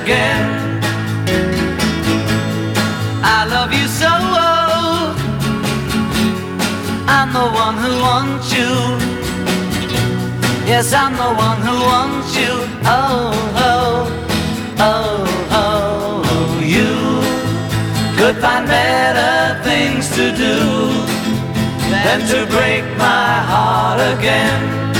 again. I love you so, I'm the one who wants you. Yes, I'm the one who wants you. Oh, oh, oh, oh, oh. You could find better things to do than to break my heart again.